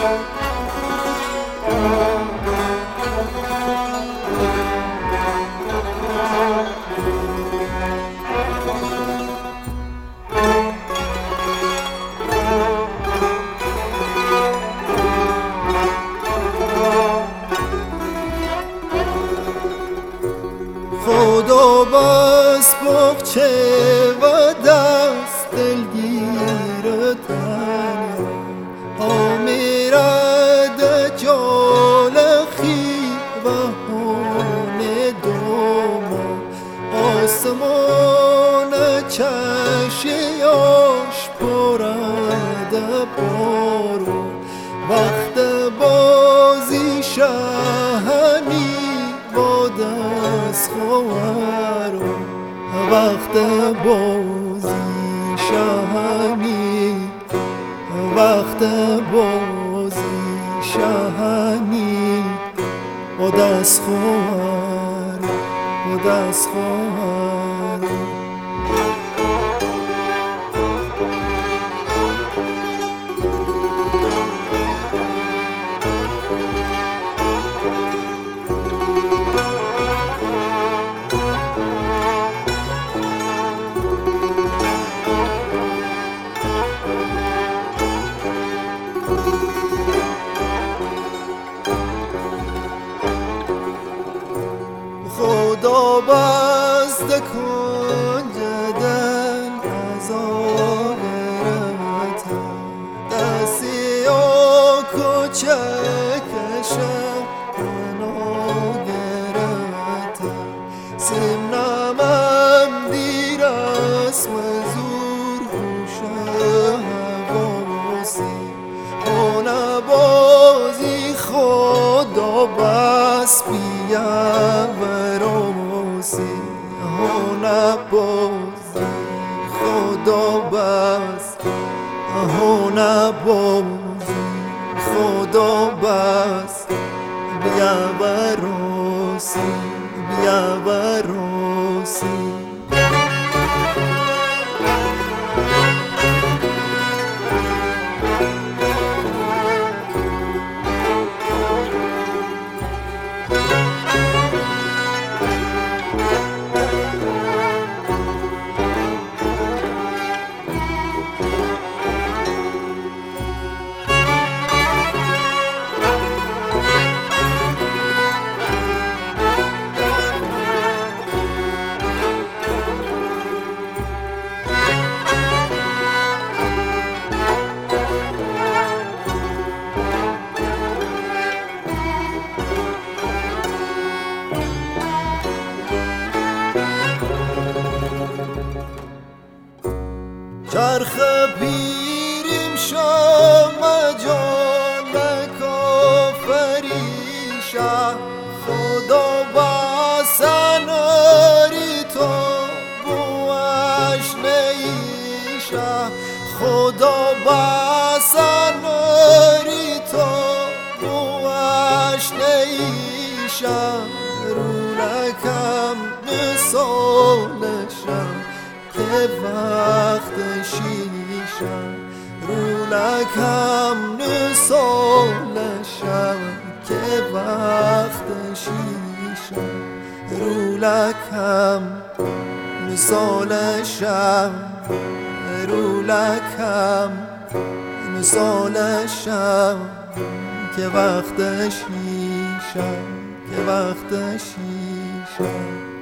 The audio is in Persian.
خدا بس بخچه و دست دلگیر تنیا آمیرد جال خیب و هون دوما آسمان چشیاش پرد بارو وقت بازی شهنی با دست خوارو وقت بازی شهنی وقت بازی شهنی با دست خوارو با دست خوارو خدا بست کنجدن از آغرمتا دستی و کوچکشم منو گرمتا سمنامم دیر است مزور خوشه حواسی اونه بازی خدا بس بیم هونه بازی خدا بس هونه بازی خدا بس بیا بروسی بیا بروسی چرخ پیریم شام جان کافریشه خدا بسناری تو بوش نیشه خدا بسناری تو بوش نیشه رونکم نسالشم که وقت شیشم رونکم نسالشم که وقت شیشم رونکم نسالشم رونکم نسالشم که وقت شیشم که وقت شیشم